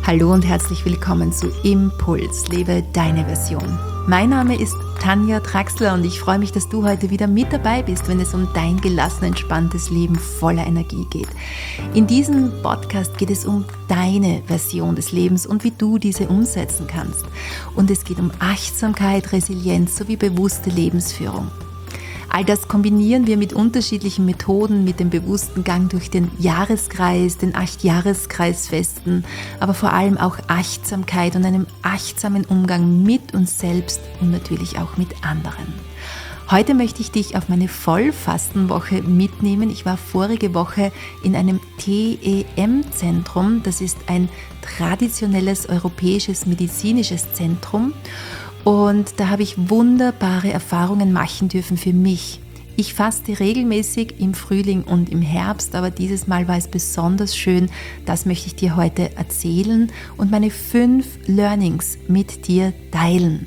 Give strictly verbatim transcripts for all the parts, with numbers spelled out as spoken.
Hallo und herzlich willkommen zu Impuls, lebe deine Version. Mein Name ist Tanja Traxler und ich freue mich, dass du heute wieder mit dabei bist, wenn es um dein gelassen, entspanntes Leben voller Energie geht. In diesem Podcast geht es um deine Version des Lebens und wie du diese umsetzen kannst. Und es geht um Achtsamkeit, Resilienz sowie bewusste Lebensführung. All das kombinieren wir mit unterschiedlichen Methoden, mit dem bewussten Gang durch den Jahreskreis, den Acht-Jahreskreisfesten, aber vor allem auch Achtsamkeit und einem achtsamen Umgang mit uns selbst und natürlich auch mit anderen. Heute möchte ich dich auf meine Vollfastenwoche mitnehmen. Ich war vorige Woche in einem T E M-Zentrum. Das ist ein traditionelles europäisches medizinisches Zentrum. Und da habe ich wunderbare Erfahrungen machen dürfen für mich. Ich faste regelmäßig im Frühling und im Herbst, aber dieses Mal war es besonders schön. Das möchte ich dir heute erzählen und meine fünf Learnings mit dir teilen.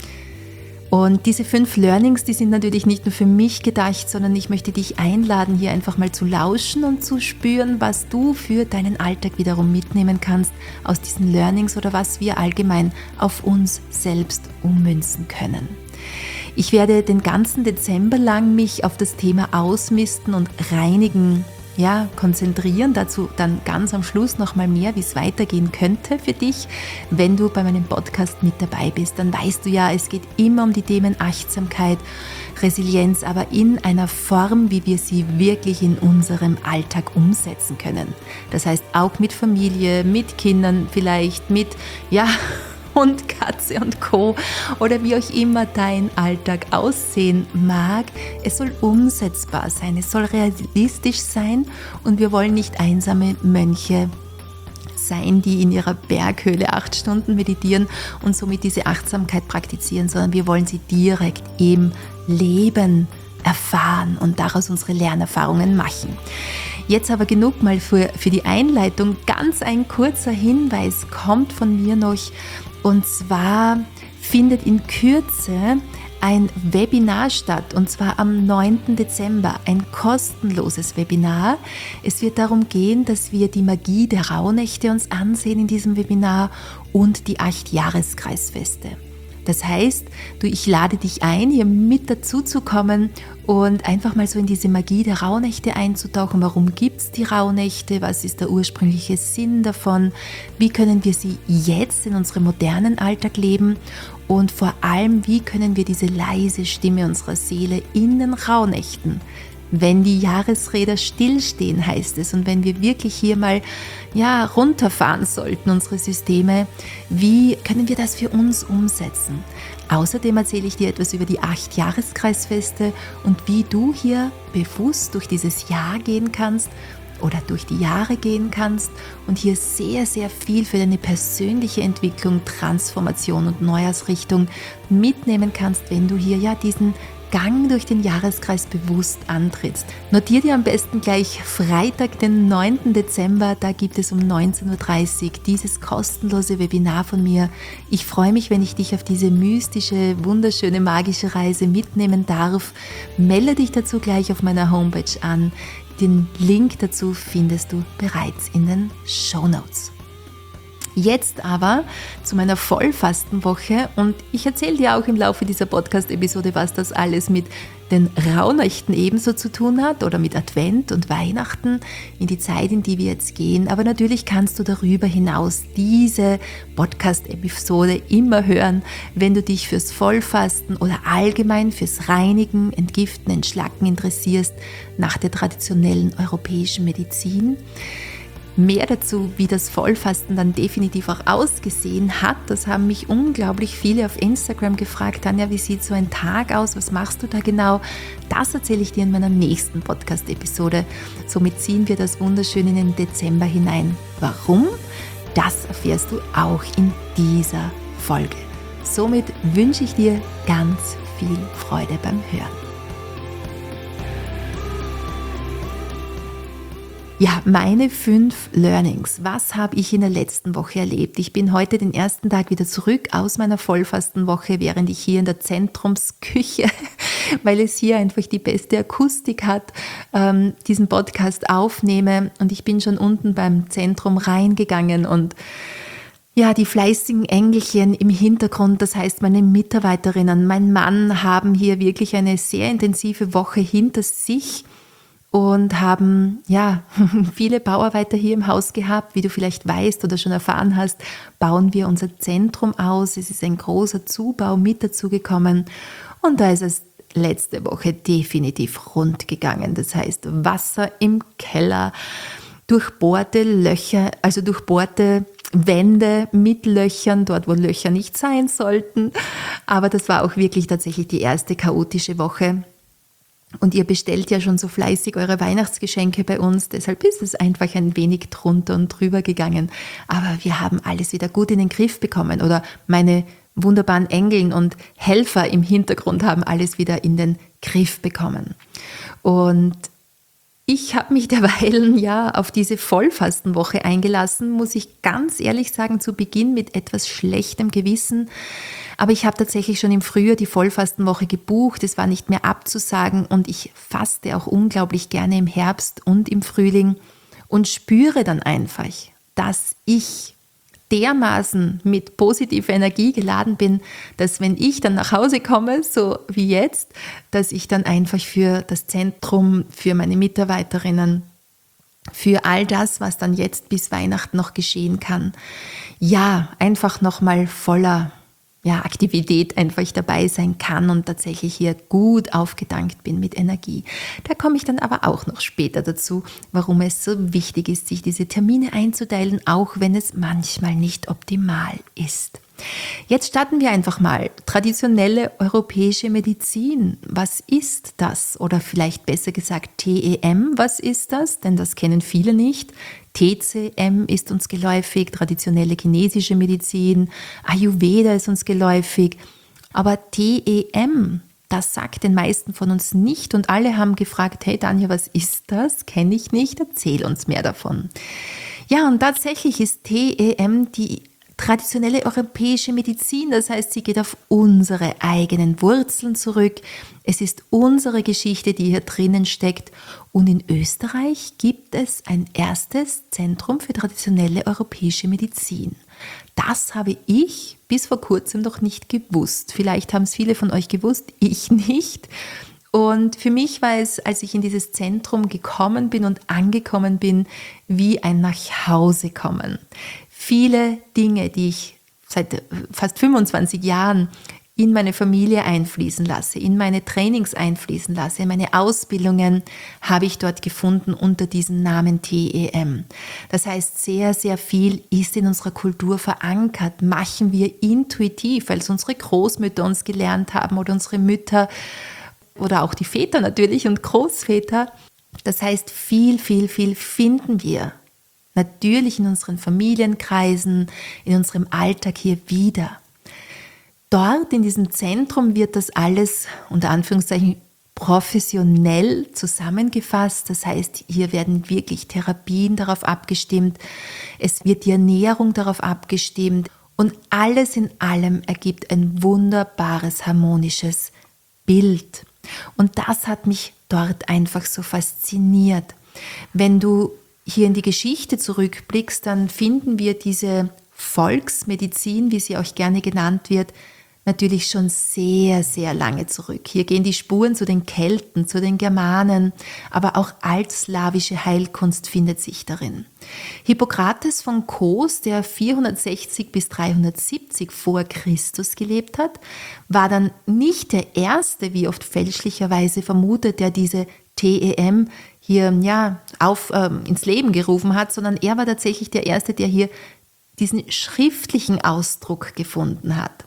Und diese fünf Learnings, die sind natürlich nicht nur für mich gedacht, sondern ich möchte dich einladen, hier einfach mal zu lauschen und zu spüren, was du für deinen Alltag wiederum mitnehmen kannst aus diesen Learnings oder was wir allgemein auf uns selbst ummünzen können. Ich werde den ganzen Dezember lang mich auf das Thema Ausmisten und Reinigen ja, konzentrieren, dazu dann ganz am Schluss nochmal mehr, wie es weitergehen könnte für dich. Wenn du bei meinem Podcast mit dabei bist, dann weißt du ja, es geht immer um die Themen Achtsamkeit, Resilienz, aber in einer Form, wie wir sie wirklich in unserem Alltag umsetzen können. Das heißt auch mit Familie, mit Kindern vielleicht, mit, ja, Hund, Katze und Co. oder wie auch immer dein Alltag aussehen mag. Es soll umsetzbar sein, es soll realistisch sein und wir wollen nicht einsame Mönche sein, die in ihrer Berghöhle acht Stunden meditieren und somit diese Achtsamkeit praktizieren, sondern wir wollen sie direkt im Leben erfahren und daraus unsere Lernerfahrungen machen. Jetzt aber genug mal für, für die Einleitung. Ganz ein kurzer Hinweis kommt von mir noch. Und zwar findet in Kürze ein Webinar statt, und zwar am neunten Dezember, ein kostenloses Webinar. Es wird darum gehen, dass wir die Magie der Rauhnächte uns ansehen in diesem Webinar und die Acht-Jahreskreisfeste. Das heißt, du, ich lade dich ein, hier mit dazu zu kommen und einfach mal so in diese Magie der Rauhnächte einzutauchen. Warum gibt es die Rauhnächte? Was ist der ursprüngliche Sinn davon? Wie können wir sie jetzt in unserem modernen Alltag leben? Und vor allem, wie können wir diese leise Stimme unserer Seele in den Rauhnächten, wenn die Jahresräder stillstehen, heißt es, und wenn wir wirklich hier mal ja, runterfahren sollten, unsere Systeme, wie können wir das für uns umsetzen? Außerdem erzähle ich dir etwas über die Acht-Jahreskreisfeste und wie du hier bewusst durch dieses Jahr gehen kannst oder durch die Jahre gehen kannst und hier sehr, sehr viel für deine persönliche Entwicklung, Transformation und Neujahrsrichtung mitnehmen kannst, wenn du hier ja diesen Gang durch den Jahreskreis bewusst antrittst. Notier dir am besten gleich Freitag, den neunten Dezember, da gibt es um neunzehn Uhr dreißig dieses kostenlose Webinar von mir. Ich freue mich, wenn ich dich auf diese mystische, wunderschöne, magische Reise mitnehmen darf. Melde dich dazu gleich auf meiner Homepage an. Den Link dazu findest du bereits in den Shownotes. Jetzt aber zu meiner Vollfastenwoche und ich erzähle dir auch im Laufe dieser Podcast-Episode, was das alles mit den Rauhnächten ebenso zu tun hat oder mit Advent und Weihnachten in die Zeit, in die wir jetzt gehen. Aber natürlich kannst du darüber hinaus diese Podcast-Episode immer hören, wenn du dich fürs Vollfasten oder allgemein fürs Reinigen, Entgiften, Entschlacken interessierst nach der traditionellen europäischen Medizin. Mehr dazu, wie das Vollfasten dann definitiv auch ausgesehen hat, das haben mich unglaublich viele auf Instagram gefragt. Tanja, wie sieht so ein Tag aus? Was machst du da genau? Das erzähle ich dir in meiner nächsten Podcast-Episode. Somit ziehen wir das wunderschön in den Dezember hinein. Warum? Das erfährst du auch in dieser Folge. Somit wünsche ich dir ganz viel Freude beim Hören. Ja, meine fünf Learnings. Was habe ich in der letzten Woche erlebt? Ich bin heute den ersten Tag wieder zurück aus meiner Vollfastenwoche, während ich hier in der Zentrumsküche, weil es hier einfach die beste Akustik hat, ähm, diesen Podcast aufnehme. Und ich bin schon unten beim Zentrum reingegangen und Ja, die fleißigen Engelchen im Hintergrund, das heißt meine Mitarbeiterinnen, mein Mann haben hier wirklich eine sehr intensive Woche hinter sich und haben ja viele Bauarbeiter hier im Haus gehabt. Wie du vielleicht weißt oder schon erfahren hast, bauen wir unser Zentrum aus. Es ist ein großer Zubau mit dazugekommen und da ist es letzte Woche definitiv rund gegangen. Das heißt Wasser im Keller, durchbohrte Löcher, also durchbohrte Wände mit Löchern, dort wo Löcher nicht sein sollten. Aber das war auch wirklich tatsächlich die erste chaotische Woche. Und ihr bestellt ja schon so fleißig eure Weihnachtsgeschenke bei uns, deshalb ist es einfach ein wenig drunter und drüber gegangen. Aber wir haben alles wieder gut in den Griff bekommen oder meine wunderbaren Engeln und Helfer im Hintergrund haben alles wieder in den Griff bekommen. Und ich habe mich derweilen ja auf diese Vollfastenwoche eingelassen, muss ich ganz ehrlich sagen, zu Beginn mit etwas schlechtem Gewissen. Aber ich habe tatsächlich schon im Frühjahr die Vollfastenwoche gebucht, es war nicht mehr abzusagen und ich faste auch unglaublich gerne im Herbst und im Frühling und spüre dann einfach, dass ich dermaßen mit positiver Energie geladen bin, dass wenn ich dann nach Hause komme, so wie jetzt, dass ich dann einfach für das Zentrum, für meine Mitarbeiterinnen, für all das, was dann jetzt bis Weihnachten noch geschehen kann, ja, einfach nochmal voller ja, Aktivität einfach dabei sein kann und tatsächlich hier gut aufgetankt bin mit Energie. Da komme ich dann aber auch noch später dazu, warum es so wichtig ist, sich diese Termine einzuteilen, auch wenn es manchmal nicht optimal ist. Jetzt starten wir einfach mal. Traditionelle europäische Medizin, was ist das? Oder vielleicht besser gesagt T E M, was ist das? Denn das kennen viele nicht. T C M ist uns geläufig, traditionelle chinesische Medizin, Ayurveda ist uns geläufig. Aber T E M, das sagt den meisten von uns nicht und alle haben gefragt, hey Tanja, was ist das? Kenne ich nicht, erzähl uns mehr davon. Ja, und tatsächlich ist T E M die traditionelle europäische Medizin, das heißt, sie geht auf unsere eigenen Wurzeln zurück. Es ist unsere Geschichte, die hier drinnen steckt. Und in Österreich gibt es ein erstes Zentrum für traditionelle europäische Medizin. Das habe ich bis vor kurzem noch nicht gewusst. Vielleicht haben es viele von euch gewusst, ich nicht. Und für mich war es, als ich in dieses Zentrum gekommen bin und angekommen bin, wie ein Nachhausekommen. Viele Dinge, die ich seit fast fünfundzwanzig Jahren in meine Familie einfließen lasse, in meine Trainings einfließen lasse, in meine Ausbildungen, habe ich dort gefunden unter diesem Namen T E M. Das heißt, sehr, sehr viel ist in unserer Kultur verankert, machen wir intuitiv, weil es unsere Großmütter uns gelernt haben oder unsere Mütter oder auch die Väter natürlich und Großväter. Das heißt, viel, viel, viel finden wir natürlich in unseren Familienkreisen, in unserem Alltag hier wieder. Dort in diesem Zentrum wird das alles unter Anführungszeichen professionell zusammengefasst. Das heißt, hier werden wirklich Therapien darauf abgestimmt. Es wird die Ernährung darauf abgestimmt. Und alles in allem ergibt ein wunderbares, harmonisches Bild. Und das hat mich dort einfach so fasziniert. Wenn du hier in die Geschichte zurückblickst, dann finden wir diese Volksmedizin, wie sie auch gerne genannt wird, natürlich schon sehr, sehr lange zurück. Hier gehen die Spuren zu den Kelten, zu den Germanen, aber auch altslawische Heilkunst findet sich darin. Hippokrates von Kos, der vierhundertsechzig bis dreihundertsiebzig vor Christus gelebt hat, war dann nicht der Erste, wie oft fälschlicherweise vermutet, der diese T E M hier ja, auf, ähm, ins Leben gerufen hat, sondern er war tatsächlich der Erste, der hier diesen schriftlichen Ausdruck gefunden hat.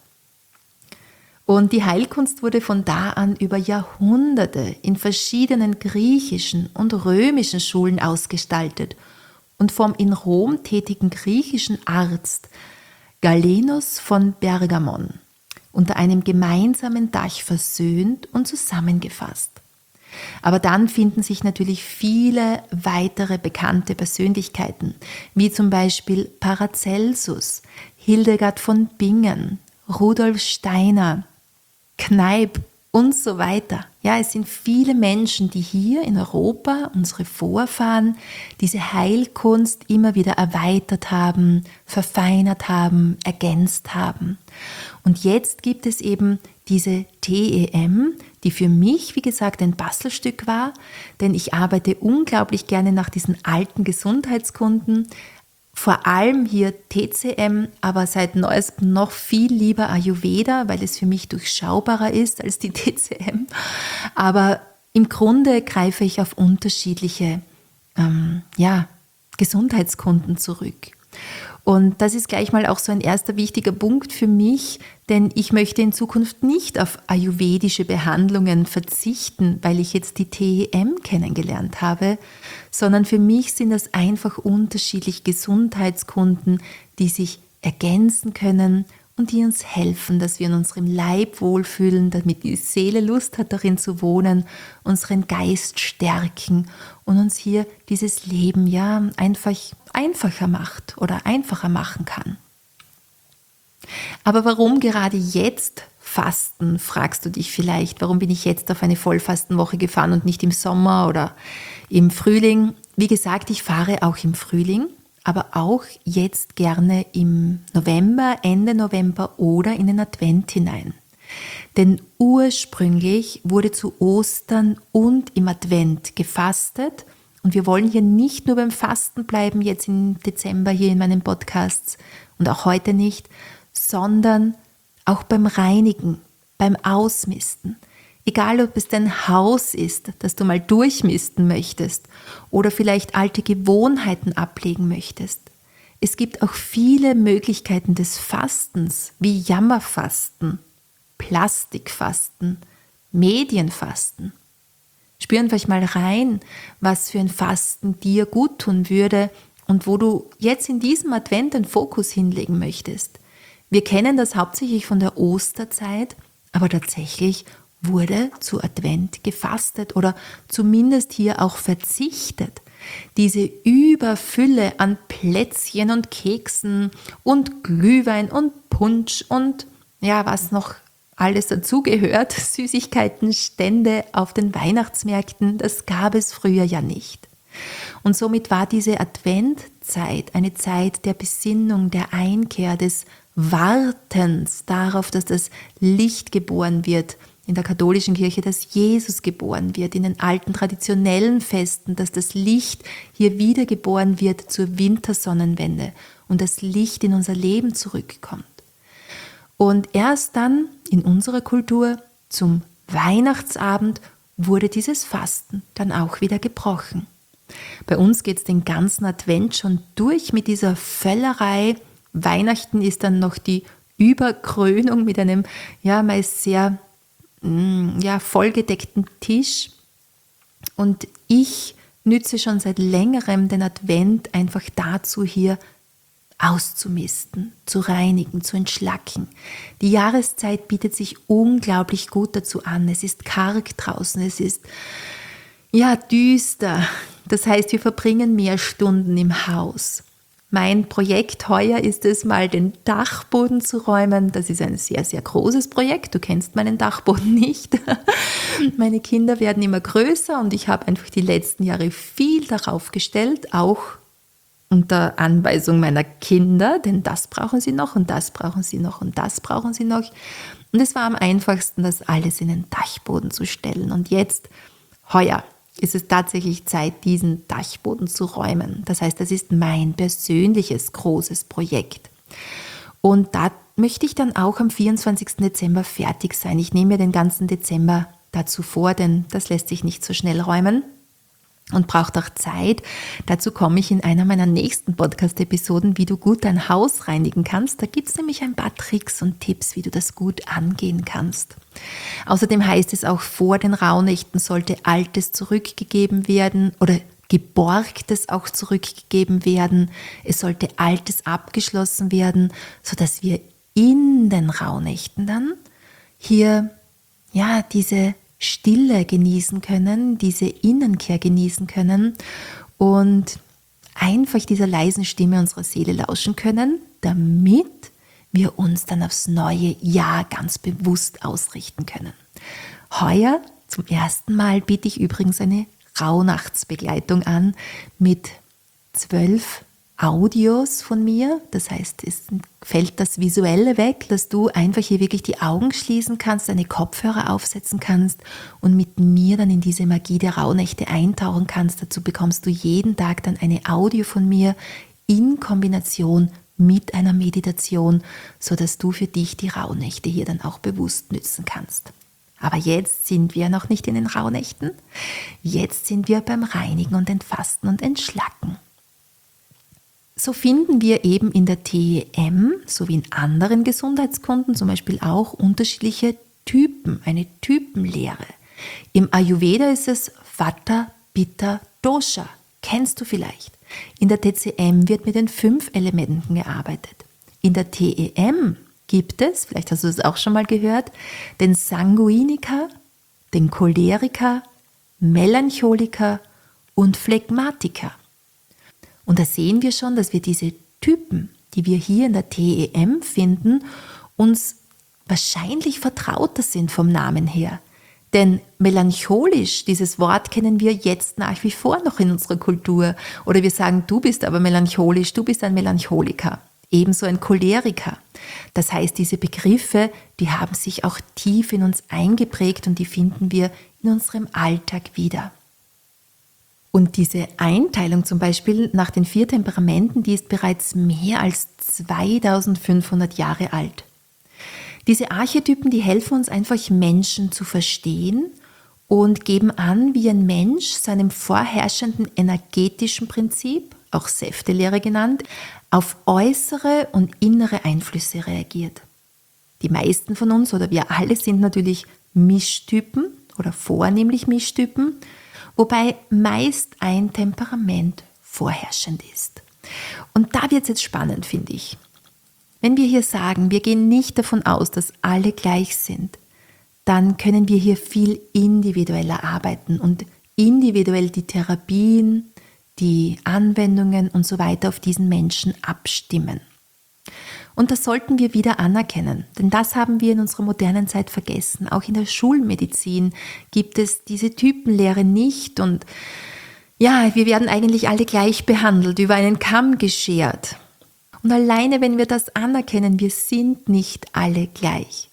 Und die Heilkunst wurde von da an über Jahrhunderte in verschiedenen griechischen und römischen Schulen ausgestaltet und vom in Rom tätigen griechischen Arzt Galenos von Bergamon unter einem gemeinsamen Dach versöhnt und zusammengefasst. Aber dann finden sich natürlich viele weitere bekannte Persönlichkeiten, wie zum Beispiel Paracelsus, Hildegard von Bingen, Rudolf Steiner, Kneipp und so weiter. Ja, es sind viele Menschen, die hier in Europa, unsere Vorfahren, diese Heilkunst immer wieder erweitert haben, verfeinert haben, ergänzt haben. Und jetzt gibt es eben diese T E M, die für mich, wie gesagt, ein Bastelstück war, denn ich arbeite unglaublich gerne nach diesen alten Gesundheitskunden, vor allem hier T C M, aber seit neuestem noch viel lieber Ayurveda, weil es für mich durchschaubarer ist als die T C M. Aber im Grunde greife ich auf unterschiedliche ähm, ja, Gesundheitskunden zurück. Und das ist gleich mal auch so ein erster wichtiger Punkt für mich, denn ich möchte in Zukunft nicht auf ayurvedische Behandlungen verzichten, weil ich jetzt die T E M kennengelernt habe, sondern für mich sind das einfach unterschiedliche Gesundheitskunden, die sich ergänzen können und die uns helfen, dass wir in unserem Leib wohlfühlen, damit die Seele Lust hat, darin zu wohnen, unseren Geist stärken und uns hier dieses Leben ja einfach einfacher macht oder einfacher machen kann. Aber warum gerade jetzt Fasten, fragst du dich vielleicht. Warum bin ich jetzt auf eine Vollfastenwoche gefahren und nicht im Sommer oder im Frühling? Wie gesagt, ich fahre auch im Frühling, aber auch jetzt gerne im November, Ende November oder in den Advent hinein. Denn ursprünglich wurde zu Ostern und im Advent gefastet. Und wir wollen hier nicht nur beim Fasten bleiben, jetzt im Dezember hier in meinen Podcasts und auch heute nicht, sondern auch beim Reinigen, beim Ausmisten. Egal, ob es dein Haus ist, das du mal durchmisten möchtest oder vielleicht alte Gewohnheiten ablegen möchtest. Es gibt auch viele Möglichkeiten des Fastens, wie Jammerfasten, Plastikfasten, Medienfasten. Spür einfach mal rein, was für ein Fasten dir gut tun würde und wo du jetzt in diesem Advent den Fokus hinlegen möchtest. Wir kennen das hauptsächlich von der Osterzeit, aber tatsächlich wurde zu Advent gefastet oder zumindest hier auch verzichtet. Diese Überfülle an Plätzchen und Keksen und Glühwein und Punsch und ja, was noch alles dazugehört, Süßigkeitenstände auf den Weihnachtsmärkten, das gab es früher ja nicht. Und somit war diese Adventzeit eine Zeit der Besinnung, der Einkehr, des Wartens darauf, dass das Licht geboren wird, in der katholischen Kirche, dass Jesus geboren wird, in den alten traditionellen Festen, dass das Licht hier wiedergeboren wird zur Wintersonnenwende und das Licht in unser Leben zurückkommt. Und erst dann in unserer Kultur zum Weihnachtsabend wurde dieses Fasten dann auch wieder gebrochen. Bei uns geht es den ganzen Advent schon durch mit dieser Völlerei. Weihnachten ist dann noch die Überkrönung mit einem ja meist sehr mh, ja, vollgedeckten Tisch. Und ich nütze schon seit längerem den Advent einfach dazu, hier auszumisten, zu reinigen, zu entschlacken. Die Jahreszeit bietet sich unglaublich gut dazu an. Es ist karg draußen, es ist ja düster. Das heißt, wir verbringen mehr Stunden im Haus. Mein Projekt heuer ist es mal, den Dachboden zu räumen. Das ist ein sehr, sehr großes Projekt. Du kennst meinen Dachboden nicht. Meine Kinder werden immer größer und ich habe einfach die letzten Jahre viel darauf gestellt, auch unter Anweisung meiner Kinder, denn das brauchen sie noch und das brauchen sie noch und das brauchen sie noch. Und es war am einfachsten, das alles in den Dachboden zu stellen. Und jetzt, heuer, ist es tatsächlich Zeit, diesen Dachboden zu räumen. Das heißt, das ist mein persönliches großes Projekt. Und da möchte ich dann auch am vierundzwanzigsten Dezember fertig sein. Ich nehme mir den ganzen Dezember dazu vor, denn das lässt sich nicht so schnell räumen und braucht auch Zeit. Dazu komme ich in einer meiner nächsten Podcast-Episoden, wie du gut dein Haus reinigen kannst. Da gibt es nämlich ein paar Tricks und Tipps, wie du das gut angehen kannst. Außerdem heißt es auch, vor den Rauhnächten sollte Altes zurückgegeben werden oder Geborgtes auch zurückgegeben werden. Es sollte Altes abgeschlossen werden, sodass wir in den Rauhnächten dann hier ja diese Stille genießen können, diese Innenkehr genießen können und einfach dieser leisen Stimme unserer Seele lauschen können, damit wir uns dann aufs neue Jahr ganz bewusst ausrichten können. Heuer Zum ersten Mal biete ich übrigens eine Rauhnachtsbegleitung an mit zwölf Audios von mir. Das heißt, es fällt das Visuelle weg, dass du einfach hier wirklich die Augen schließen kannst, deine Kopfhörer aufsetzen kannst und mit mir dann in diese Magie der Rauhnächte eintauchen kannst. Dazu bekommst du jeden Tag dann eine Audio von mir in Kombination mit einer Meditation, sodass du für dich die Rauhnächte hier dann auch bewusst nützen kannst. Aber jetzt sind wir noch nicht in den Rauhnächten. Jetzt sind wir beim Reinigen und Entfasten und Entschlacken. So finden wir eben in der T E M sowie in anderen Gesundheitskunden zum Beispiel auch unterschiedliche Typen, eine Typenlehre. Im Ayurveda ist es Vata, Pitta, Dosha. Kennst du vielleicht? In der T C M wird mit den fünf Elementen gearbeitet. In der T E M gibt es, vielleicht hast du es auch schon mal gehört, den Sanguiniker, den Choleriker, Melancholiker und Phlegmatiker. Und da sehen wir schon, dass wir diese Typen, die wir hier in der T E M finden, uns wahrscheinlich vertrauter sind vom Namen her. Denn melancholisch, dieses Wort kennen wir jetzt nach wie vor noch in unserer Kultur. Oder wir sagen, du bist aber melancholisch, du bist ein Melancholiker. Ebenso ein Choleriker. Das heißt, diese Begriffe, die haben sich auch tief in uns eingeprägt und die finden wir in unserem Alltag wieder. Und diese Einteilung zum Beispiel nach den vier Temperamenten, die ist bereits mehr als zweitausendfünfhundert Jahre alt. Diese Archetypen, die helfen uns einfach, Menschen zu verstehen und geben an, wie ein Mensch seinem vorherrschenden energetischen Prinzip, auch Säftelehre genannt, auf äußere und innere Einflüsse reagiert. Die meisten von uns oder wir alle sind natürlich Mischtypen oder vornehmlich Mischtypen, wobei meist ein Temperament vorherrschend ist. Und da wird es jetzt spannend, finde ich. Wenn wir hier sagen, wir gehen nicht davon aus, dass alle gleich sind, dann können wir hier viel individueller arbeiten und individuell die Therapien, die Anwendungen und so weiter auf diesen Menschen abstimmen. Und das sollten wir wieder anerkennen, denn das haben wir in unserer modernen Zeit vergessen. Auch in der Schulmedizin gibt es diese Typenlehre nicht und ja, wir werden eigentlich alle gleich behandelt, über einen Kamm geschert. Und alleine, wenn wir das anerkennen, wir sind nicht alle gleich,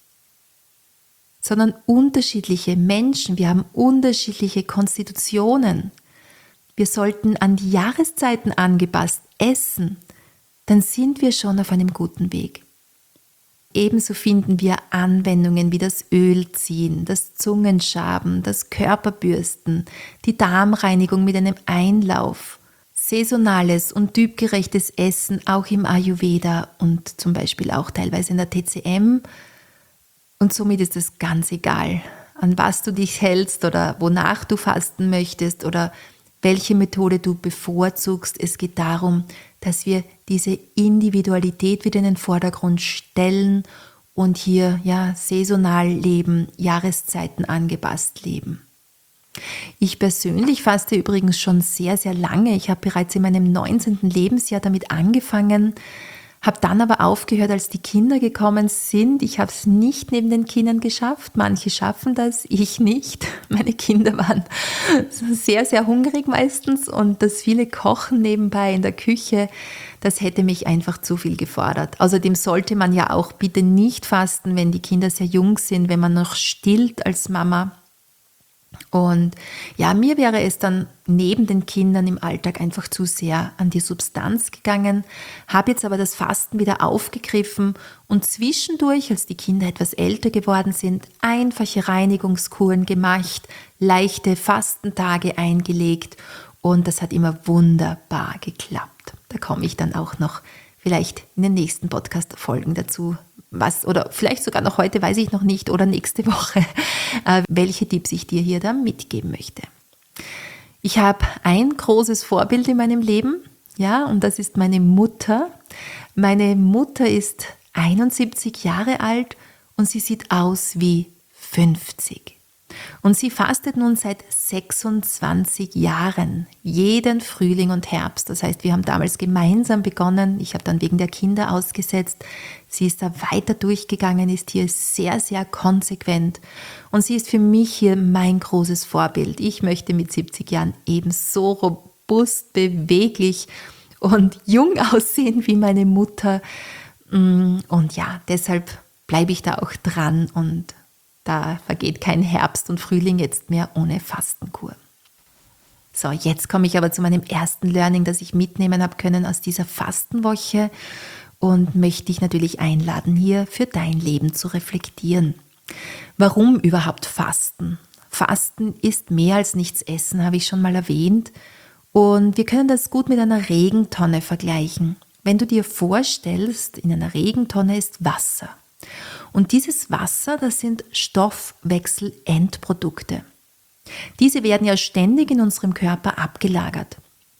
sondern unterschiedliche Menschen, wir haben unterschiedliche Konstitutionen. Wir sollten an die Jahreszeiten angepasst essen, dann sind wir schon auf einem guten Weg. Ebenso finden wir Anwendungen wie das Ölziehen, das Zungenschaben, das Körperbürsten, die Darmreinigung mit einem Einlauf, saisonales und typgerechtes Essen auch im Ayurveda und zum Beispiel auch teilweise in der T C M. Und somit ist es ganz egal, an was du dich hältst oder wonach du fasten möchtest oder welche Methode du bevorzugst. Es geht darum, dass wir diese Individualität wieder in den Vordergrund stellen und hier ja saisonal leben, Jahreszeiten angepasst leben. Ich persönlich faste übrigens schon sehr, sehr lange. Ich habe bereits in meinem neunzehnten Lebensjahr damit angefangen, habe dann aber aufgehört, als die Kinder gekommen sind. Ich habe es nicht neben den Kindern geschafft. Manche schaffen das, ich nicht. Meine Kinder waren sehr, sehr hungrig meistens und das viele Kochen nebenbei in der Küche, das hätte mich einfach zu viel gefordert. Außerdem sollte man ja auch bitte nicht fasten, wenn die Kinder sehr jung sind, wenn man noch stillt als Mama. Und ja, mir wäre es dann neben den Kindern im Alltag einfach zu sehr an die Substanz gegangen, habe jetzt aber das Fasten wieder aufgegriffen und zwischendurch, als die Kinder etwas älter geworden sind, einfache Reinigungskuren gemacht, leichte Fastentage eingelegt und das hat immer wunderbar geklappt. Da komme ich dann auch noch vielleicht in den nächsten Podcast-Folgen dazu, was oder vielleicht sogar noch heute, weiß ich noch nicht, oder nächste Woche, äh, welche Tipps ich dir hier da mitgeben möchte. Ich habe ein großes Vorbild in meinem Leben, ja, und das ist meine Mutter. Meine Mutter ist einundsiebzig Jahre alt und sie sieht aus wie fünfzig. Und sie fastet nun seit sechsundzwanzig Jahren, jeden Frühling und Herbst. Das heißt, wir haben damals gemeinsam begonnen. Ich habe dann wegen der Kinder ausgesetzt. Sie ist da weiter durchgegangen, ist hier sehr, sehr konsequent. Und sie ist für mich hier mein großes Vorbild. Ich möchte mit siebzig Jahren eben so robust, beweglich und jung aussehen wie meine Mutter. Und ja, deshalb bleibe ich da auch dran und da vergeht kein Herbst und Frühling jetzt mehr ohne Fastenkur. So, jetzt komme ich aber zu meinem ersten Learning, das ich mitnehmen habe können aus dieser Fastenwoche und möchte dich natürlich einladen, hier für dein Leben zu reflektieren. Warum überhaupt Fasten? Fasten ist mehr als nichts essen, habe ich schon mal erwähnt. Und wir können das gut mit einer Regentonne vergleichen. Wenn du dir vorstellst, in einer Regentonne ist Wasser. Und dieses Wasser, das sind Stoffwechselendprodukte. Diese werden ja ständig in unserem Körper abgelagert.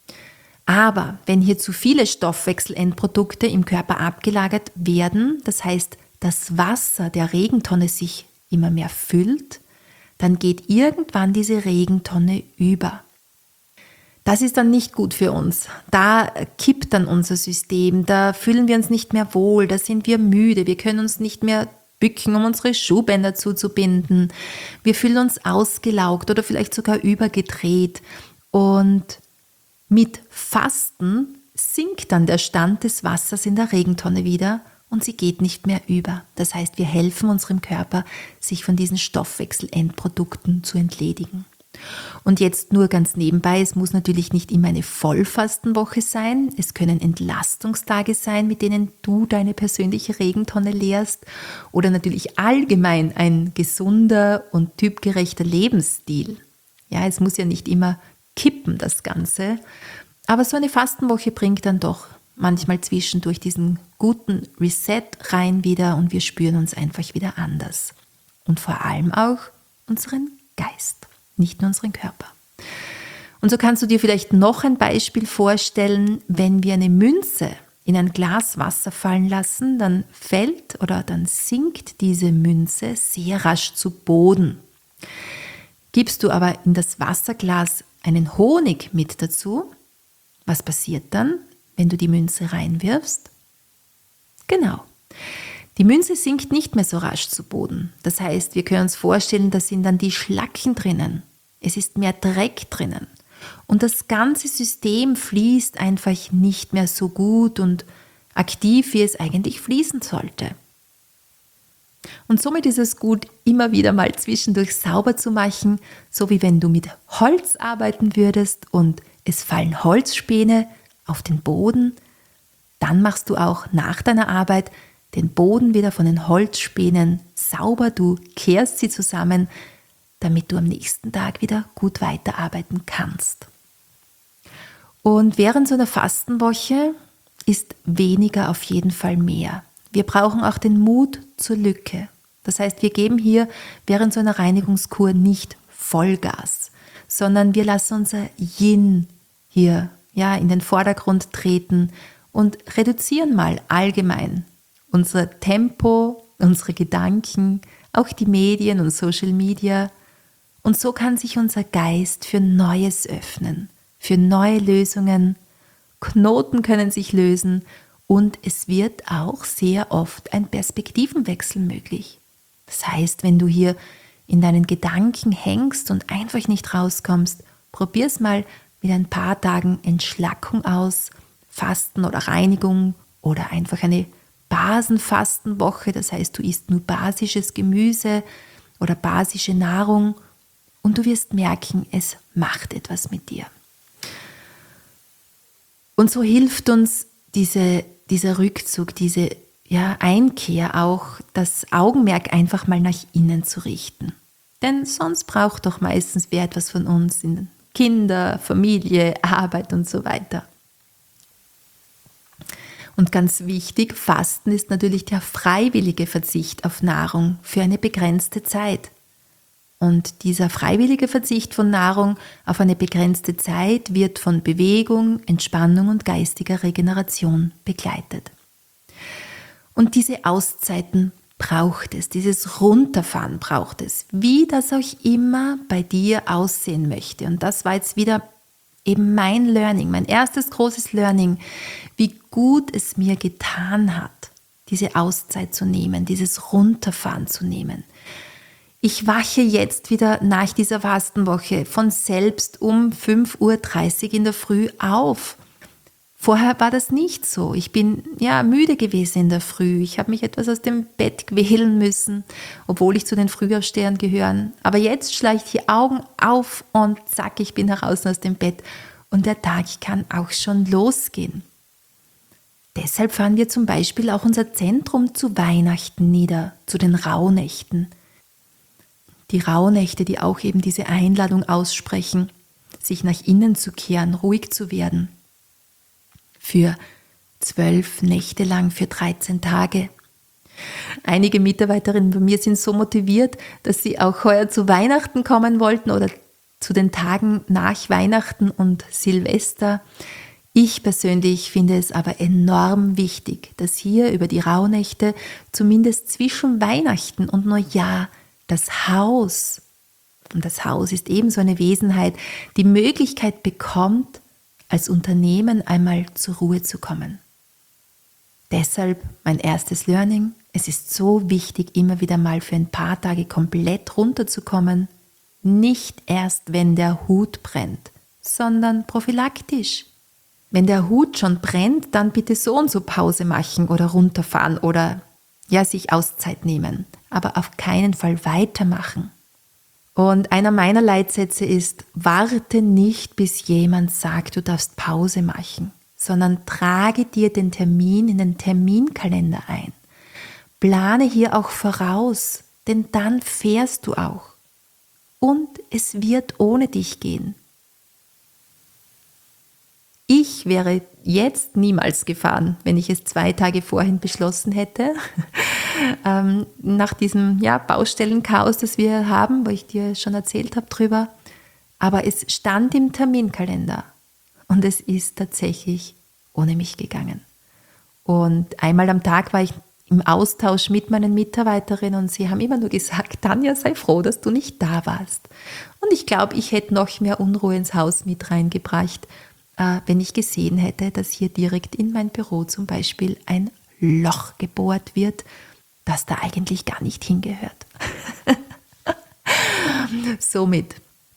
Aber wenn hier zu viele Stoffwechselendprodukte im Körper abgelagert werden, das heißt, das Wasser der Regentonne sich immer mehr füllt, dann geht irgendwann diese Regentonne über. Das ist dann nicht gut für uns. Da kippt dann unser System, da fühlen wir uns nicht mehr wohl, da sind wir müde, wir können uns nicht mehr bücken, um unsere Schuhbänder zuzubinden. Wir fühlen uns ausgelaugt oder vielleicht sogar übergedreht. Und mit Fasten sinkt dann der Stand des Wassers in der Regentonne wieder und sie geht nicht mehr über. Das heißt, wir helfen unserem Körper, sich von diesen Stoffwechselendprodukten zu entledigen. Und jetzt nur ganz nebenbei, es muss natürlich nicht immer eine Vollfastenwoche sein. Es können Entlastungstage sein, mit denen du deine persönliche Regentonne leerst. Oder natürlich allgemein ein gesunder und typgerechter Lebensstil. Ja, es muss ja nicht immer kippen, das Ganze. Aber so eine Fastenwoche bringt dann doch manchmal zwischendurch diesen guten Reset rein wieder und wir spüren uns einfach wieder anders. Und vor allem auch unseren Geist. Nicht nur unseren Körper. Und so kannst du dir vielleicht noch ein Beispiel vorstellen, wenn wir eine Münze in ein Glas Wasser fallen lassen, dann fällt oder dann sinkt diese Münze sehr rasch zu Boden. Gibst du aber in das Wasserglas einen Honig mit dazu, was passiert dann, wenn du die Münze reinwirfst? Genau. Die Münze sinkt nicht mehr so rasch zu Boden. Das heißt, wir können uns vorstellen, da sind dann die Schlacken drinnen. Es ist mehr Dreck drinnen. Und das ganze System fließt einfach nicht mehr so gut und aktiv, wie es eigentlich fließen sollte. Und somit ist es gut, immer wieder mal zwischendurch sauber zu machen, so wie wenn du mit Holz arbeiten würdest und es fallen Holzspäne auf den Boden. Dann machst du auch nach deiner Arbeit den Boden wieder von den Holzspänen sauber, du kehrst sie zusammen, damit du am nächsten Tag wieder gut weiterarbeiten kannst. Und während so einer Fastenwoche ist weniger auf jeden Fall mehr. Wir brauchen auch den Mut zur Lücke. Das heißt, wir geben hier während so einer Reinigungskur nicht Vollgas, sondern wir lassen unser Yin hier ja, in den Vordergrund treten und reduzieren mal allgemein unser Tempo, unsere Gedanken, auch die Medien und Social Media. Und so kann sich unser Geist für Neues öffnen, für neue Lösungen. Knoten können sich lösen und es wird auch sehr oft ein Perspektivenwechsel möglich. Das heißt, wenn du hier in deinen Gedanken hängst und einfach nicht rauskommst, probier's mal mit ein paar Tagen Entschlackung aus, Fasten oder Reinigung oder einfach eine Basenfastenwoche, das heißt, du isst nur basisches Gemüse oder basische Nahrung und du wirst merken, es macht etwas mit dir. Und so hilft uns diese, dieser Rückzug, diese ja, Einkehr auch, das Augenmerk einfach mal nach innen zu richten. Denn sonst braucht doch meistens wer etwas von uns in Kinder, Familie, Arbeit und so weiter. Und ganz wichtig, Fasten ist natürlich der freiwillige Verzicht auf Nahrung für eine begrenzte Zeit. Und dieser freiwillige Verzicht von Nahrung auf eine begrenzte Zeit wird von Bewegung, Entspannung und geistiger Regeneration begleitet. Und diese Auszeiten braucht es, dieses Runterfahren braucht es, wie das auch immer bei dir aussehen möchte. Und das war jetzt wieder eben mein Learning, mein erstes großes Learning, wie gut es mir getan hat, diese Auszeit zu nehmen, dieses Runterfahren zu nehmen. Ich wache jetzt wieder nach dieser Fastenwoche von selbst um fünf Uhr dreißig in der Früh auf. Vorher war das nicht so. Ich bin ja müde gewesen in der Früh. Ich habe mich etwas aus dem Bett quälen müssen, obwohl ich zu den Frühaufstehern gehöre. Aber jetzt schlage ich die Augen auf und zack, ich bin heraus aus dem Bett. Und der Tag kann auch schon losgehen. Deshalb fahren wir zum Beispiel auch unser Zentrum zu Weihnachten nieder, zu den Rauhnächten. Die Rauhnächte, die auch eben diese Einladung aussprechen, sich nach innen zu kehren, ruhig zu werden. Für zwölf Nächte lang, für dreizehn Tage. Einige Mitarbeiterinnen bei mir sind so motiviert, dass sie auch heuer zu Weihnachten kommen wollten oder zu den Tagen nach Weihnachten und Silvester. Ich persönlich finde es aber enorm wichtig, dass hier über die Rauhnächte zumindest zwischen Weihnachten und Neujahr das Haus, und das Haus ist ebenso eine Wesenheit, die Möglichkeit bekommt, als Unternehmen einmal zur Ruhe zu kommen. Deshalb mein erstes Learning, es ist so wichtig, immer wieder mal für ein paar Tage komplett runterzukommen, nicht erst, wenn der Hut brennt, sondern prophylaktisch. Wenn der Hut schon brennt, dann bitte so und so Pause machen oder runterfahren oder ja, sich Auszeit nehmen, aber auf keinen Fall weitermachen. Und einer meiner Leitsätze ist, warte nicht, bis jemand sagt, du darfst Pause machen, sondern trage dir den Termin in den Terminkalender ein. Plane hier auch voraus, denn dann fährst du auch. Und es wird ohne dich gehen. Ich wäre jetzt niemals gefahren, wenn ich es zwei Tage vorhin beschlossen hätte. ähm, nach diesem ja, Baustellenchaos, das wir haben, wo ich dir schon erzählt habe drüber. Aber es stand im Terminkalender und es ist tatsächlich ohne mich gegangen. Und einmal am Tag war ich im Austausch mit meinen Mitarbeiterinnen und sie haben immer nur gesagt, Tanja, sei froh, dass du nicht da warst. Und ich glaube, ich hätte noch mehr Unruhe ins Haus mit reingebracht, wenn ich gesehen hätte, dass hier direkt in mein Büro zum Beispiel ein Loch gebohrt wird, das da eigentlich gar nicht hingehört. Somit,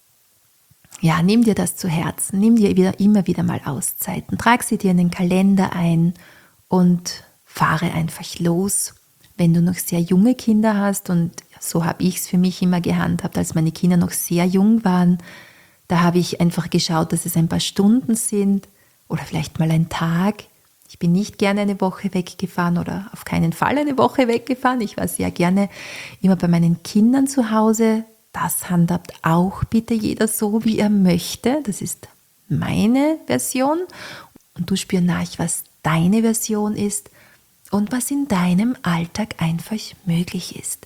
ja, nimm dir das zu Herzen, nimm dir wieder, immer wieder mal Auszeiten, trag sie dir in den Kalender ein und fahre einfach los. Wenn du noch sehr junge Kinder hast, und so habe ich es für mich immer gehandhabt, als meine Kinder noch sehr jung waren, da habe ich einfach geschaut, dass es ein paar Stunden sind oder vielleicht mal ein Tag. Ich bin nicht gerne eine Woche weggefahren oder auf keinen Fall eine Woche weggefahren. Ich war sehr gerne immer bei meinen Kindern zu Hause. Das handhabt auch bitte jeder so, wie er möchte. Das ist meine Version. Und du spür nach, was deine Version ist und was in deinem Alltag einfach möglich ist.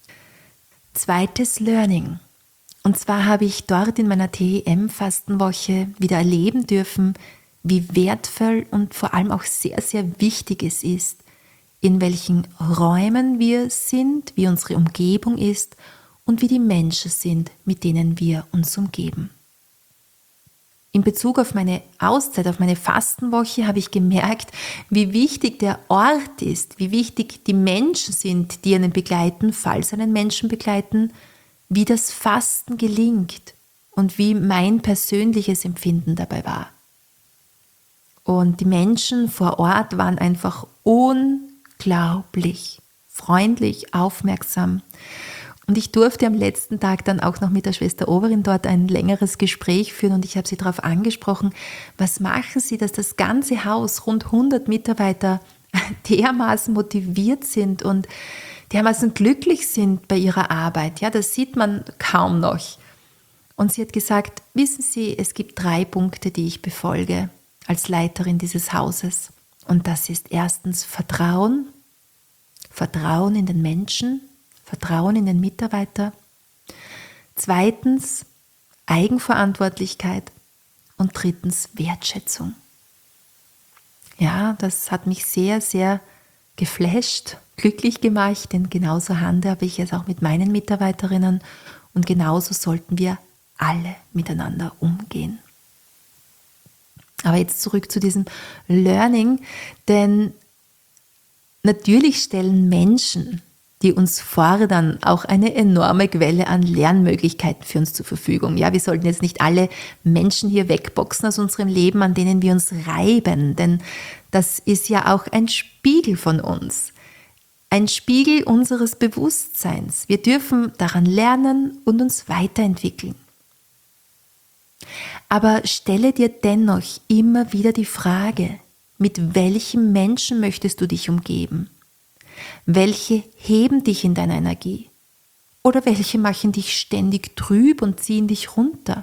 Zweites Learning. Und zwar habe ich dort in meiner T E M-Fastenwoche wieder erleben dürfen, wie wertvoll und vor allem auch sehr, sehr wichtig es ist, in welchen Räumen wir sind, wie unsere Umgebung ist und wie die Menschen sind, mit denen wir uns umgeben. In Bezug auf meine Auszeit, auf meine Fastenwoche habe ich gemerkt, wie wichtig der Ort ist, wie wichtig die Menschen sind, die einen begleiten, falls einen Menschen begleiten, wie das Fasten gelingt und wie mein persönliches Empfinden dabei war. Und die Menschen vor Ort waren einfach unglaublich freundlich, aufmerksam. Und ich durfte am letzten Tag dann auch noch mit der Schwester Oberin dort ein längeres Gespräch führen und ich habe sie darauf angesprochen, was machen Sie, dass das ganze Haus, rund hundert Mitarbeiter, dermaßen motiviert sind und dermaßen glücklich sind bei ihrer Arbeit. Ja, das sieht man kaum noch. Und sie hat gesagt, wissen Sie, es gibt drei Punkte, die ich befolge als Leiterin dieses Hauses. Und das ist erstens Vertrauen, Vertrauen in den Menschen, Vertrauen in den Mitarbeiter. Zweitens Eigenverantwortlichkeit und drittens Wertschätzung. Ja, das hat mich sehr, sehr geflasht, glücklich gemacht, denn genauso handhabe ich es auch mit meinen Mitarbeiterinnen und genauso sollten wir alle miteinander umgehen. Aber jetzt zurück zu diesem Learning, denn natürlich stellen Menschen, die uns fordern, auch eine enorme Quelle an Lernmöglichkeiten für uns zur Verfügung. Ja, wir sollten jetzt nicht alle Menschen hier wegboxen aus unserem Leben, an denen wir uns reiben, denn das ist ja auch ein Spiegel von uns, ein Spiegel unseres Bewusstseins. Wir dürfen daran lernen und uns weiterentwickeln. Aber stelle dir dennoch immer wieder die Frage, mit welchem Menschen möchtest du dich umgeben? Welche heben dich in deiner Energie? Oder welche machen dich ständig trüb und ziehen dich runter?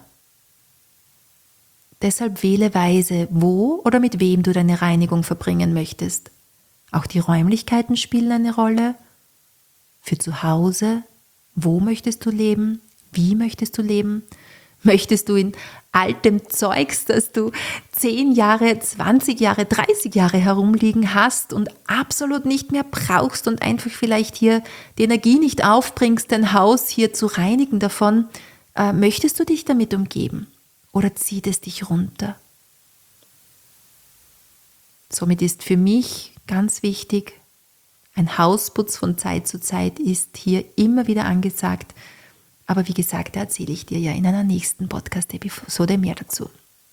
Deshalb wähle weise, wo oder mit wem du deine Reinigung verbringen möchtest. Auch die Räumlichkeiten spielen eine Rolle. Für zu Hause, wo möchtest du leben? Wie möchtest du leben? Möchtest du in altem Zeugs, das du zehn Jahre, zwanzig Jahre, dreißig Jahre herumliegen hast und absolut nicht mehr brauchst und einfach vielleicht hier die Energie nicht aufbringst, dein Haus hier zu reinigen davon, äh, möchtest du dich damit umgeben oder zieht es dich runter? Somit ist für mich ganz wichtig, ein Hausputz von Zeit zu Zeit ist hier immer wieder angesagt. Aber wie gesagt, da erzähle ich dir ja in einer nächsten Podcast-Episode mehr dazu.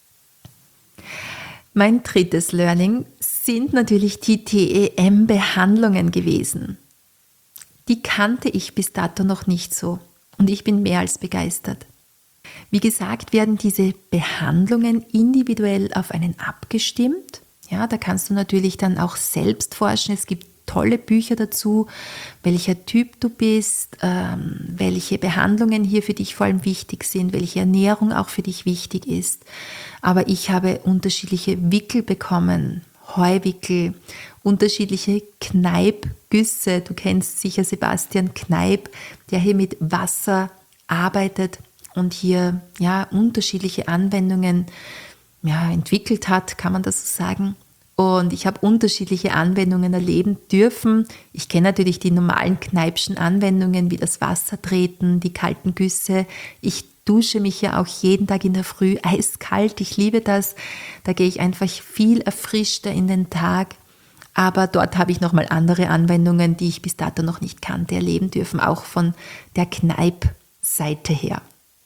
Mein drittes Learning sind natürlich die T E M-Behandlungen gewesen. Die kannte ich bis dato noch nicht so und ich bin mehr als begeistert. Wie gesagt, werden diese Behandlungen individuell auf einen abgestimmt. Ja, da kannst du natürlich dann auch selbst forschen. Es gibt tolle Bücher dazu, welcher Typ du bist, ähm, welche Behandlungen hier für dich vor allem wichtig sind, welche Ernährung auch für dich wichtig ist. Aber ich habe unterschiedliche Wickel bekommen, Heuwickel, unterschiedliche Kneippgüsse. Du kennst sicher Sebastian Kneipp, der hier mit Wasser arbeitet und hier ja unterschiedliche Anwendungen ja, entwickelt hat, kann man das so sagen. Und ich habe unterschiedliche Anwendungen erleben dürfen. Ich kenne natürlich die normalen Kneippschen Anwendungen wie das Wassertreten, die kalten Güsse. Ich dusche mich ja auch jeden Tag in der Früh eiskalt. Ich liebe das. Da gehe ich einfach viel erfrischter in den Tag. Aber dort habe ich nochmal andere Anwendungen, die ich bis dato noch nicht kannte, erleben dürfen, auch von der Kneipp-Seite her.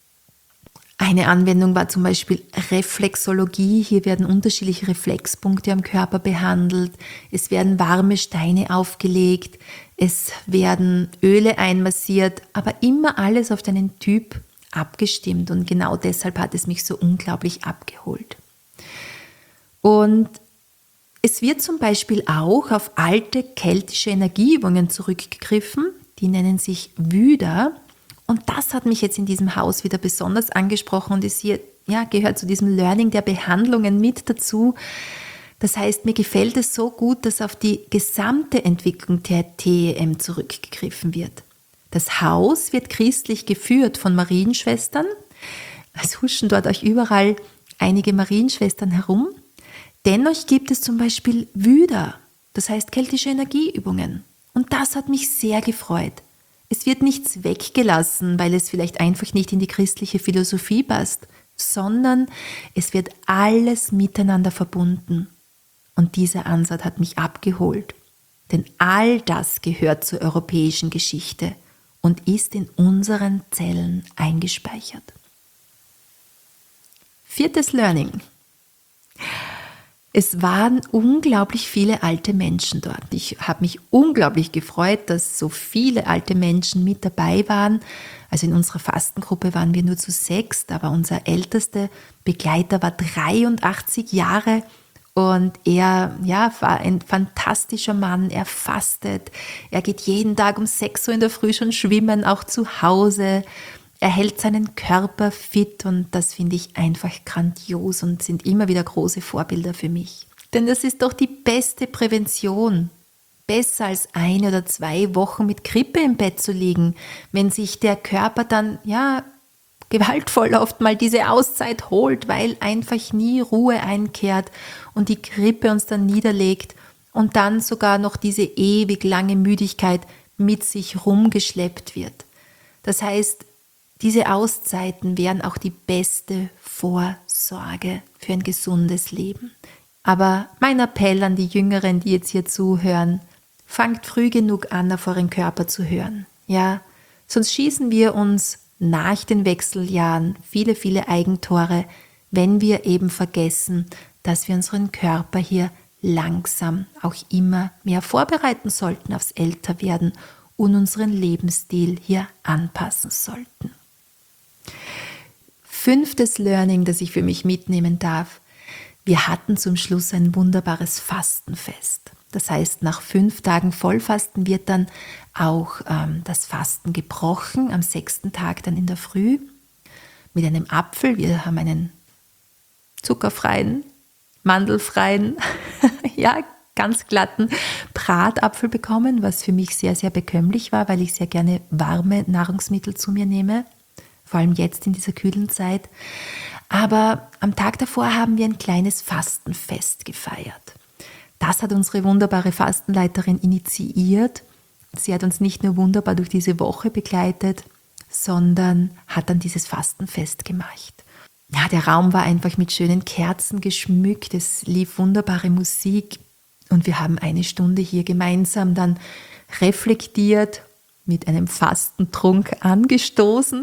Eine Anwendung war zum Beispiel Reflexologie. Hier werden unterschiedliche Reflexpunkte am Körper behandelt. Es werden warme Steine aufgelegt. Es werden Öle einmassiert, aber immer alles auf deinen Typ abgestimmt. Und genau deshalb hat es mich so unglaublich abgeholt. Und es wird zum Beispiel auch auf alte keltische Energieübungen zurückgegriffen. Die nennen sich Wyder. Und das hat mich jetzt in diesem Haus wieder besonders angesprochen und ist hier, ja, gehört zu diesem Learning der Behandlungen mit dazu. Das heißt, mir gefällt es so gut, dass auf die gesamte Entwicklung der T E M zurückgegriffen wird. Das Haus wird christlich geführt von Marienschwestern. Es huschen dort euch überall einige Marienschwestern herum. Dennoch gibt es zum Beispiel Wyder, das heißt keltische Energieübungen. Und das hat mich sehr gefreut. Es wird nichts weggelassen, weil es vielleicht einfach nicht in die christliche Philosophie passt, sondern es wird alles miteinander verbunden. Und dieser Ansatz hat mich abgeholt. Denn all das gehört zur europäischen Geschichte und ist in unseren Zellen eingespeichert. Viertes Learning. Es waren unglaublich viele alte Menschen dort. Ich habe mich unglaublich gefreut, dass so viele alte Menschen mit dabei waren. Also in unserer Fastengruppe waren wir nur zu sechs, aber unser ältester Begleiter war dreiundachtzig Jahre und er ja, war ein fantastischer Mann. Er fastet, er geht jeden Tag um sechs Uhr in der Früh schon schwimmen, auch zu Hause. Er hält seinen Körper fit und das finde ich einfach grandios und sind immer wieder große Vorbilder für mich. Denn das ist doch die beste Prävention. Besser als eine oder zwei Wochen mit Grippe im Bett zu liegen, wenn sich der Körper dann, ja, gewaltvoll oft mal diese Auszeit holt, weil einfach nie Ruhe einkehrt und die Grippe uns dann niederlegt und dann sogar noch diese ewig lange Müdigkeit mit sich rumgeschleppt wird. Das heißt, diese Auszeiten wären auch die beste Vorsorge für ein gesundes Leben. Aber mein Appell an die Jüngeren, die jetzt hier zuhören, fangt früh genug an, auf euren Körper zu hören. Ja, sonst schießen wir uns nach den Wechseljahren viele, viele Eigentore, wenn wir eben vergessen, dass wir unseren Körper hier langsam auch immer mehr vorbereiten sollten aufs Älterwerden und unseren Lebensstil hier anpassen sollten. Fünftes Learning, das ich für mich mitnehmen darf. Wir hatten zum Schluss ein wunderbares Fastenfest. Das heißt, nach fünf Tagen Vollfasten wird dann auch ähm, das Fasten gebrochen, am sechsten Tag dann in der Früh mit einem Apfel. Wir haben einen zuckerfreien, mandelfreien, ja, ganz glatten Bratapfel bekommen, was für mich sehr, sehr bekömmlich war, weil ich sehr gerne warme Nahrungsmittel zu mir nehme, vor allem jetzt in dieser kühlen Zeit. Aber am Tag davor haben wir ein kleines Fastenfest gefeiert. Das hat unsere wunderbare Fastenleiterin initiiert. Sie hat uns nicht nur wunderbar durch diese Woche begleitet, sondern hat dann dieses Fastenfest gemacht. Ja, der Raum war einfach mit schönen Kerzen geschmückt, es lief wunderbare Musik und wir haben eine Stunde hier gemeinsam dann reflektiert, mit einem Fastentrunk angestoßen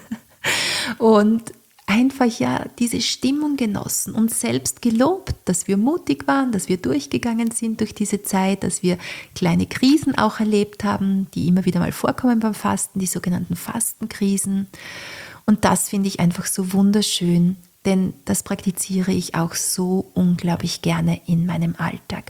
und einfach ja diese Stimmung genossen und selbst gelobt, dass wir mutig waren, dass wir durchgegangen sind durch diese Zeit, dass wir kleine Krisen auch erlebt haben, die immer wieder mal vorkommen beim Fasten, die sogenannten Fastenkrisen. Und das finde ich einfach so wunderschön, denn das praktiziere ich auch so unglaublich gerne in meinem Alltag.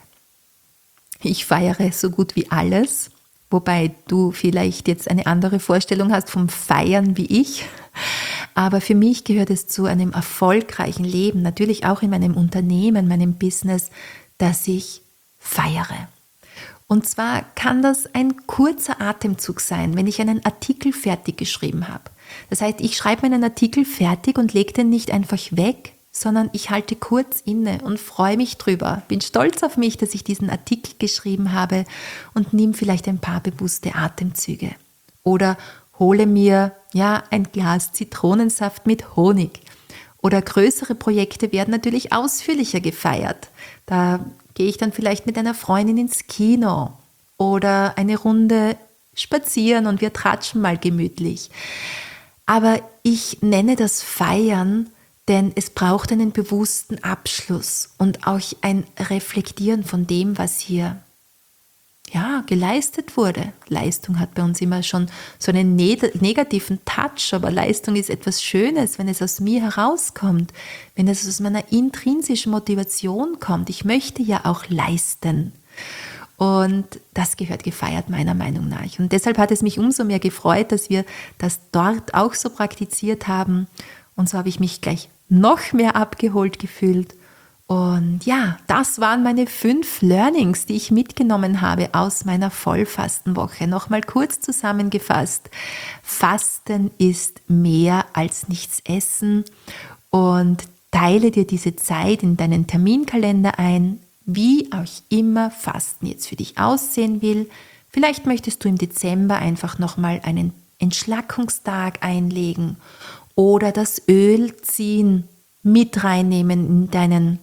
Ich feiere so gut wie alles, wobei du vielleicht jetzt eine andere Vorstellung hast vom Feiern wie ich. Aber für mich gehört es zu einem erfolgreichen Leben, natürlich auch in meinem Unternehmen, meinem Business, dass ich feiere. Und zwar kann das ein kurzer Atemzug sein, wenn ich einen Artikel fertig geschrieben habe. Das heißt, ich schreibe meinen Artikel fertig und lege den nicht einfach weg, sondern ich halte kurz inne und freue mich drüber. Bin stolz auf mich, dass ich diesen Artikel geschrieben habe und nehme vielleicht ein paar bewusste Atemzüge. Oder hole mir ja ein Glas Zitronensaft mit Honig. Oder größere Projekte werden natürlich ausführlicher gefeiert. Da gehe ich dann vielleicht mit einer Freundin ins Kino oder eine Runde spazieren und wir tratschen mal gemütlich. Aber ich nenne das Feiern, denn es braucht einen bewussten Abschluss und auch ein Reflektieren von dem, was hier ja, geleistet wurde. Leistung hat bei uns immer schon so einen negativen Touch, aber Leistung ist etwas Schönes, wenn es aus mir herauskommt, wenn es aus meiner intrinsischen Motivation kommt. Ich möchte ja auch leisten. Und das gehört gefeiert meiner Meinung nach. Und deshalb hat es mich umso mehr gefreut, dass wir das dort auch so praktiziert haben. Und so habe ich mich gleich noch mehr abgeholt gefühlt. Und ja, das waren meine fünf Learnings, die ich mitgenommen habe aus meiner Vollfastenwoche. Nochmal kurz zusammengefasst. Fasten ist mehr als nichts essen und teile dir diese Zeit in deinen Terminkalender ein, wie auch immer Fasten jetzt für dich aussehen will. Vielleicht möchtest du im Dezember einfach nochmal einen Entschlackungstag einlegen oder das Ölziehen mit reinnehmen in deinen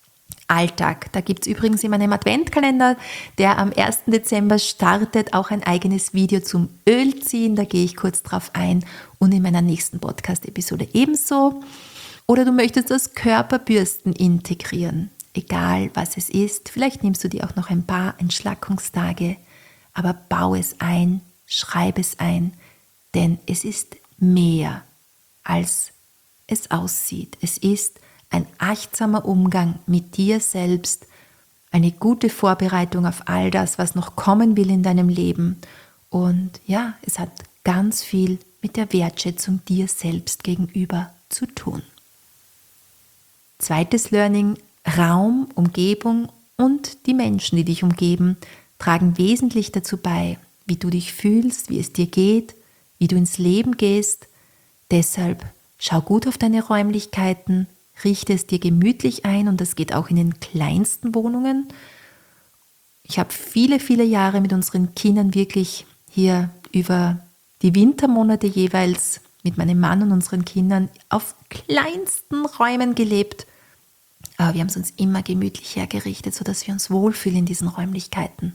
Alltag. Da gibt es übrigens in meinem Adventkalender, der am ersten Dezember startet, auch ein eigenes Video zum Ölziehen. Da gehe ich kurz drauf ein und in meiner nächsten Podcast-Episode ebenso. Oder du möchtest das Körperbürsten integrieren. Egal, was es ist. Vielleicht nimmst du dir auch noch ein paar Entschlackungstage, aber bau es ein, schreib es ein, denn es ist mehr, als es aussieht. Es ist ein achtsamer Umgang mit dir selbst, eine gute Vorbereitung auf all das, was noch kommen will in deinem Leben. Und ja, es hat ganz viel mit der Wertschätzung dir selbst gegenüber zu tun. Zweites Learning: Raum, Umgebung und die Menschen, die dich umgeben, tragen wesentlich dazu bei, wie du dich fühlst, wie es dir geht, wie du ins Leben gehst. Deshalb schau gut auf deine Räumlichkeiten, richte es dir gemütlich ein und das geht auch in den kleinsten Wohnungen. Ich habe viele, viele Jahre mit unseren Kindern wirklich hier über die Wintermonate jeweils mit meinem Mann und unseren Kindern auf kleinsten Räumen gelebt. Aber wir haben es uns immer gemütlich hergerichtet, sodass wir uns wohlfühlen in diesen Räumlichkeiten.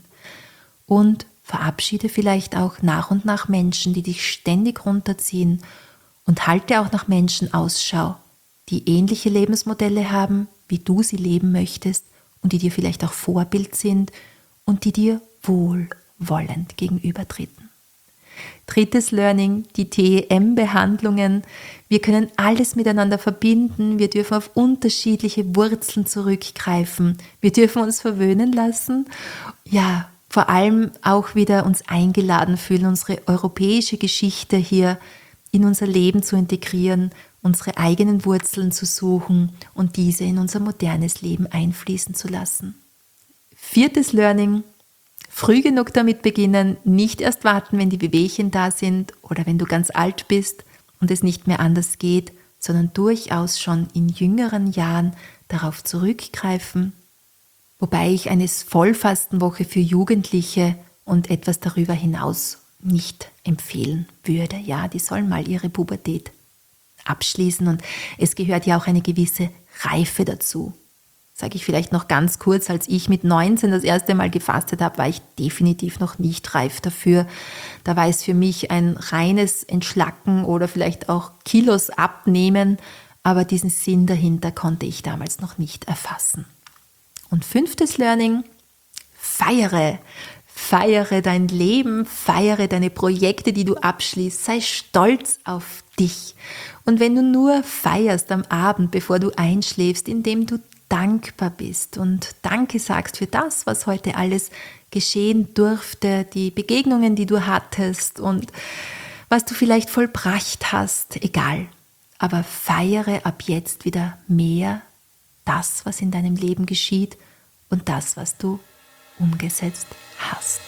Und verabschiede vielleicht auch nach und nach Menschen, die dich ständig runterziehen, und halte auch nach Menschen Ausschau, die ähnliche Lebensmodelle haben, wie du sie leben möchtest und die dir vielleicht auch Vorbild sind und die dir wohlwollend gegenübertreten. Drittes Learning, die T E M-Behandlungen. Wir können alles miteinander verbinden, wir dürfen auf unterschiedliche Wurzeln zurückgreifen, wir dürfen uns verwöhnen lassen, ja, vor allem auch wieder uns eingeladen fühlen, unsere europäische Geschichte hier in unser Leben zu integrieren, unsere eigenen Wurzeln zu suchen und diese in unser modernes Leben einfließen zu lassen. Viertes Learning, früh genug damit beginnen, nicht erst warten, wenn die Wehwehchen da sind oder wenn du ganz alt bist und es nicht mehr anders geht, sondern durchaus schon in jüngeren Jahren darauf zurückgreifen, wobei ich eine Vollfastenwoche für Jugendliche und etwas darüber hinaus nicht empfehlen würde. Ja, die sollen mal ihre Pubertät abschließen und es gehört ja auch eine gewisse Reife dazu. Sage ich vielleicht noch ganz kurz, als ich mit neunzehn das erste Mal gefastet habe, war ich definitiv noch nicht reif dafür. Da war es für mich ein reines Entschlacken oder vielleicht auch Kilos abnehmen, aber diesen Sinn dahinter konnte ich damals noch nicht erfassen. Und fünftes Learning, feiere. Feiere dein Leben, feiere deine Projekte, die du abschließt, sei stolz auf dich. Und wenn du nur feierst am Abend, bevor du einschläfst, indem du dankbar bist und Danke sagst für das, was heute alles geschehen durfte, die Begegnungen, die du hattest und was du vielleicht vollbracht hast, egal. Aber feiere ab jetzt wieder mehr das, was in deinem Leben geschieht und das, was du umgesetzt hast.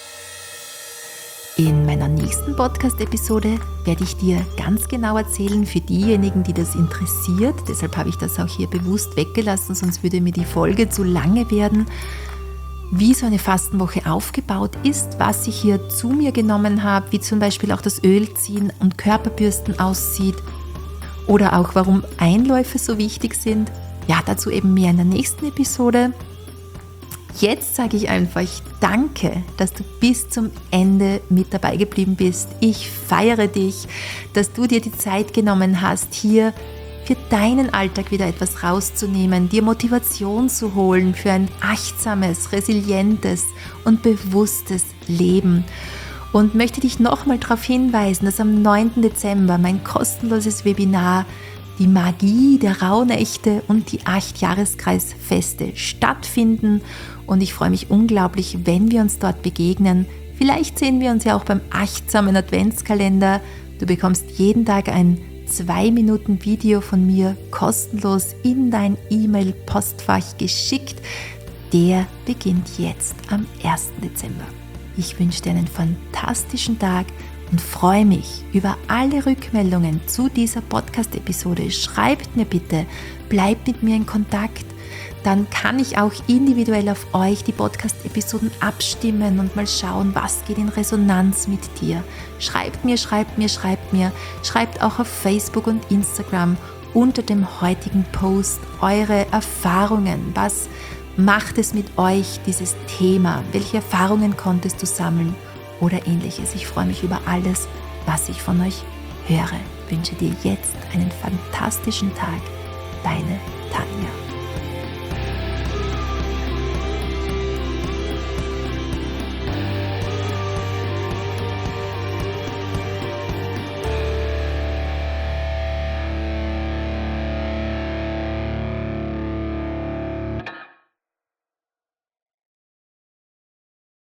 In meiner nächsten Podcast-Episode werde ich dir ganz genau erzählen, für diejenigen, die das interessiert, deshalb habe ich das auch hier bewusst weggelassen, sonst würde mir die Folge zu lange werden, wie so eine Fastenwoche aufgebaut ist, was ich hier zu mir genommen habe, wie zum Beispiel auch das Ölziehen und Körperbürsten aussieht oder auch warum Einläufe so wichtig sind. Ja, dazu eben mehr in der nächsten Episode. Jetzt sage ich einfach danke, dass du bis zum Ende mit dabei geblieben bist. Ich feiere dich, dass du dir die Zeit genommen hast, hier für deinen Alltag wieder etwas rauszunehmen, dir Motivation zu holen für ein achtsames, resilientes und bewusstes Leben. Und möchte dich nochmal darauf hinweisen, dass am neunten Dezember mein kostenloses Webinar Die Magie der Rauhnächte und die acht Jahreskreisfeste stattfinden. Und ich freue mich unglaublich, wenn wir uns dort begegnen. Vielleicht sehen wir uns ja auch beim achtsamen Adventskalender. Du bekommst jeden Tag ein zwei Minuten Video von mir kostenlos in dein E-Mail-Postfach geschickt. Der beginnt jetzt am ersten Dezember. Ich wünsche dir einen fantastischen Tag und freue mich über alle Rückmeldungen zu dieser Podcast-Episode. Schreibt mir bitte, bleibt mit mir in Kontakt. Dann kann ich auch individuell auf euch die Podcast-Episoden abstimmen und mal schauen, was geht in Resonanz mit dir. Schreibt mir, schreibt mir, schreibt mir. Schreibt auch auf Facebook und Instagram unter dem heutigen Post eure Erfahrungen. Was macht es mit euch, dieses Thema? Welche Erfahrungen konntest du sammeln? Oder ähnliches. Ich freue mich über alles, was ich von euch höre. Ich wünsche dir jetzt einen fantastischen Tag. Deine Tanja.